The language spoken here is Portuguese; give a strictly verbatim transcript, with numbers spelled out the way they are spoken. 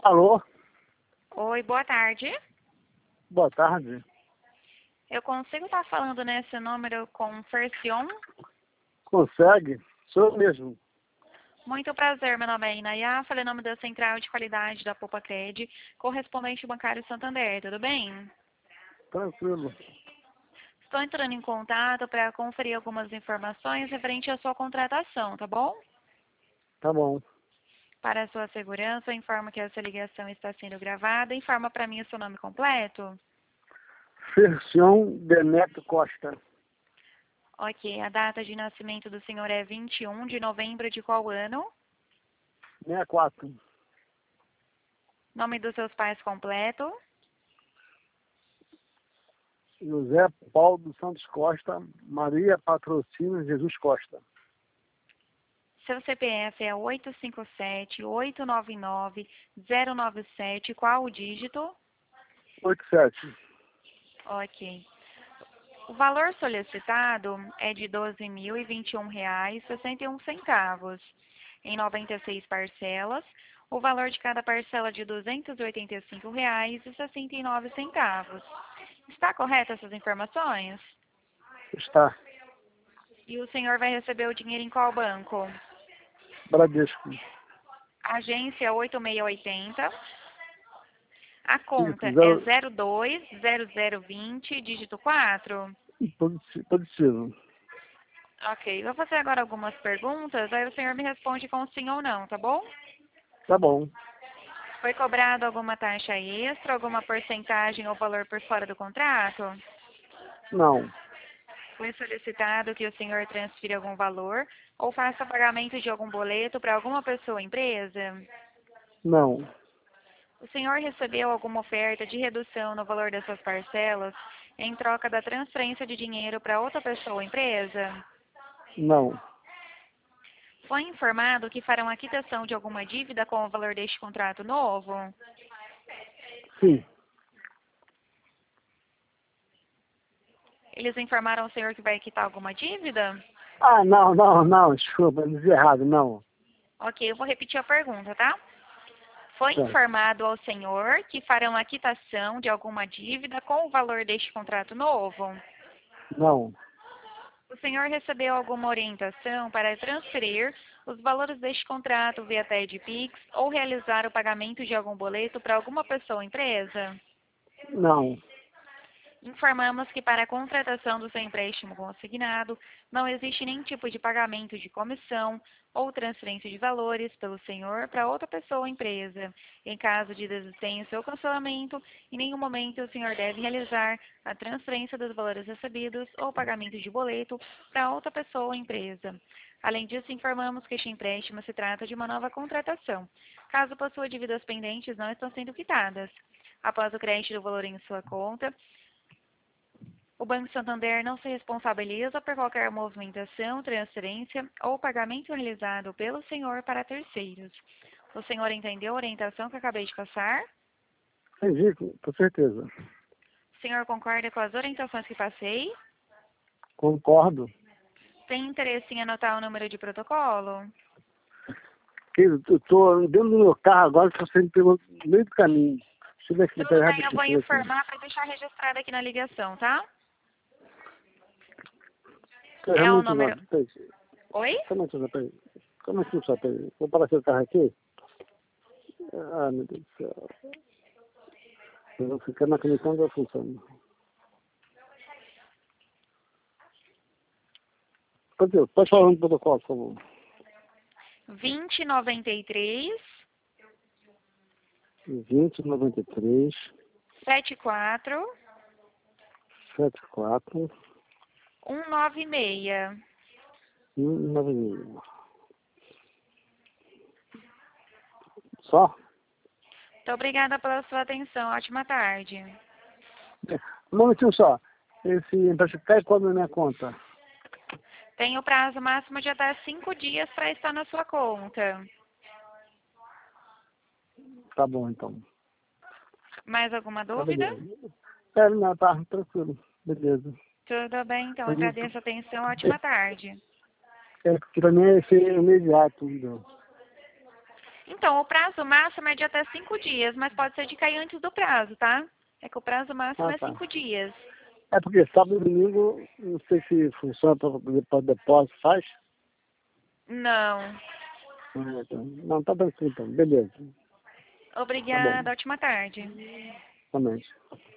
Alô? Oi, boa tarde. Boa tarde. Eu consigo estar falando nesse número com Fercion? Consegue? Sou eu mesmo. Muito prazer, meu nome é Inaya, falei em nome da Central de Qualidade da Poupa Cred, correspondente bancário Santander, tudo bem? Tranquilo. Estou entrando em contato para conferir algumas informações referente à sua contratação, tá bom? Tá bom. Para a sua segurança, eu informo que essa ligação está sendo gravada. Informa para mim o seu nome completo. Fercion Deneto Costa. Ok, a data de nascimento do senhor é vinte e um de novembro de qual ano? sessenta e quatro. Nome dos seus pais completo? José Paulo dos Santos Costa. Maria Patrocínio Jesus Costa. Seu C P F é oito cinco sete, oito nove nove, zero nove sete. Qual o dígito? oitenta e sete. Ok. O valor solicitado é de doze mil e vinte e um reais e sessenta e um centavos. Em noventa e seis parcelas, o valor de cada parcela é de duzentos e oitenta e cinco reais e sessenta e nove centavos. Está correto essas informações? Está. E o senhor vai receber o dinheiro em qual banco? Bradesco. Agência oito seis oito zero. A conta Isso, é zero, zero dois zero zero vinte, dígito quatro. positivo. positivo. Ok, vou fazer agora algumas perguntas, aí o senhor me responde com sim ou não, tá bom? Tá bom. Foi cobrado alguma taxa extra, alguma porcentagem ou valor por fora do contrato? Não. Foi solicitado que o senhor transfira algum valor ou faça pagamento de algum boleto para alguma pessoa ou empresa? Não. O senhor recebeu alguma oferta de redução no valor dessas parcelas em troca da transferência de dinheiro para outra pessoa ou empresa? Não. Foi informado que farão a quitação de alguma dívida com o valor deste contrato novo? Sim. Eles informaram o senhor que vai quitar alguma dívida? Ah, não, não, não. Desculpa, eu disse errado. Não. Ok, eu vou repetir a pergunta, tá? Foi Certo. informado ao senhor que farão a quitação de alguma dívida com o valor deste contrato novo? Não. O senhor recebeu alguma orientação para transferir os valores deste contrato via T E D Pix ou realizar o pagamento de algum boleto para alguma pessoa ou empresa? Não. Informamos que para a contratação do seu empréstimo consignado, não existe nenhum tipo de pagamento de comissão ou transferência de valores pelo senhor para outra pessoa ou empresa. Em caso de desistência ou cancelamento, em nenhum momento o senhor deve realizar a transferência dos valores recebidos ou pagamento de boleto para outra pessoa ou empresa. Além disso, informamos que este empréstimo se trata de uma nova contratação, caso possua dívidas pendentes não estão sendo quitadas. Após o crédito do valor em sua conta, o Banco Santander não se responsabiliza por qualquer movimentação, transferência ou pagamento realizado pelo senhor para terceiros. O senhor entendeu a orientação que acabei de passar? Entendi, com certeza. O senhor concorda com as orientações que passei? Concordo. Tem interesse em anotar o número de protocolo? Eu estou dentro do meu carro agora, que você me pegou no meio do caminho. Deixa eu ver aqui, Tudo peraí, bem, eu rapidinho, vou deixa eu ver aqui. informar para deixar registrado aqui na ligação, tá? Peraí, É um o minutinho, número... agora, peraí. Oi? Só um minutinho, peraí. Só um minutinho só, peraí. Vou parar seu carro aqui. Ah, meu Deus do céu. Eu vou ficar na conexão da função. Pode, pode falar no protocolo, por favor. vinte noventa e três, vinte, noventa e três, setenta e quatro, setenta e quatro, cento e noventa e seis. noventa e seis. Só? Muito obrigada pela sua atenção. Ótima tarde. Um momentinho só. Esse empréstimo cai quando na minha conta? Tem o prazo máximo de até cinco dias para estar na sua conta. Tá bom, então. Mais alguma Tá, dúvida? beleza. É, não, tá, tranquilo. Beleza. Tudo bem, então Foi muito... agradeço a atenção. Ótima tarde. É, porque pra mim é ser imediato, entendeu? Então, Então, o prazo máximo é de até cinco dias, mas pode ser de cair antes do prazo, tá? É que o prazo máximo Ah, é tá. cinco dias. É porque sábado e domingo, não sei se funciona para depósito, faz? Não. Ah, então. Não, tá tranquilo então. Beleza. Tá bom. Obrigada. Ótima tarde. Também.